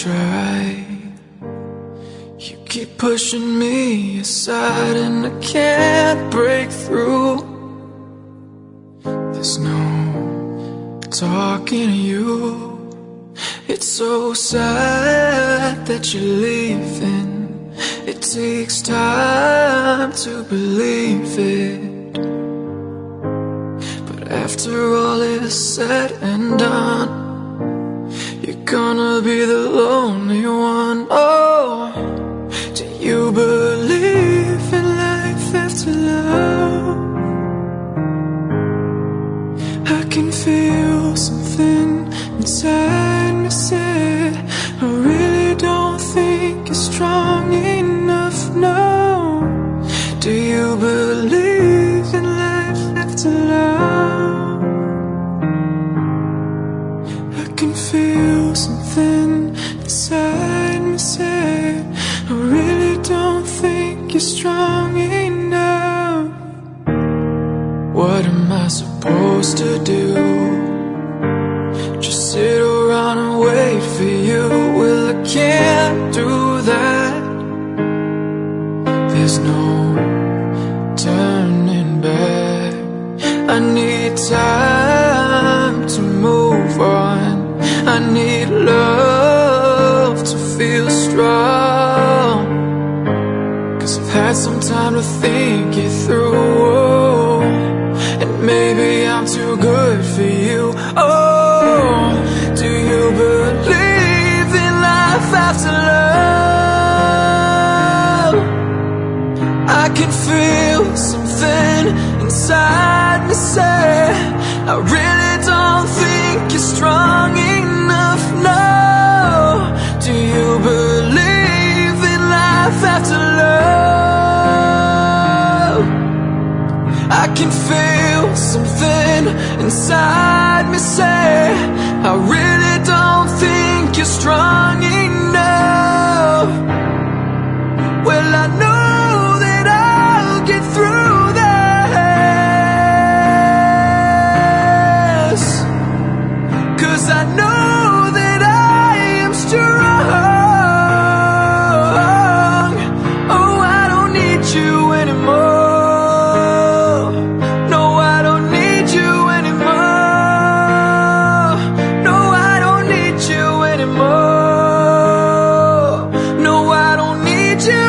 try. You keep pushing me aside and I can't break through. There's no talking to you. It's so sad that you're leaving. It takes time to believe it, but after all is said and done, you're gonna be the lonely one. Oh, do you believe in life after love? I can feel something inside me say, I really don't think you're strong enough, no. Do you believe in life after love? I can feel something inside me say, I really don't think you're strong enough. What am I supposed to do? Just sit around and wait for you? Well, I can't do that. There's no turning back. I need time to move on. I need love to feel strong, 'cause I've had some time to think it through, and maybe I'm too good for you. Oh, do you believe in life after love? I can feel something inside me say, I really don't think you're strong enough, no. Do you believe in life after love? I can feel something inside me say, I really don't think you're strong enough. Well, I know that I'll get through this, 'cause I know that I am strong. Oh, I don't need you anymore. No, I don't need you anymore. No, I don't need you anymore. No, I don't need you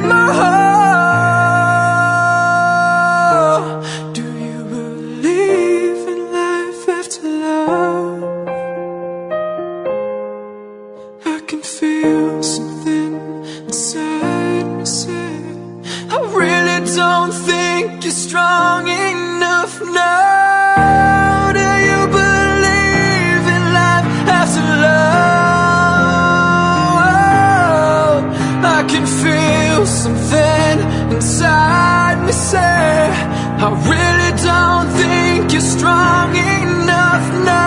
anymore. Do you believe in life after love? I can feel something inside me say, I really don't think you're strong enough, no. Do you believe in life after love? I can feel something inside me say, I really don't think you're strong enough, no.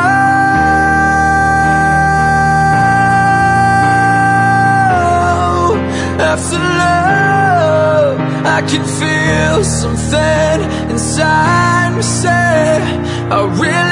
After love, I can feel something inside me say, I really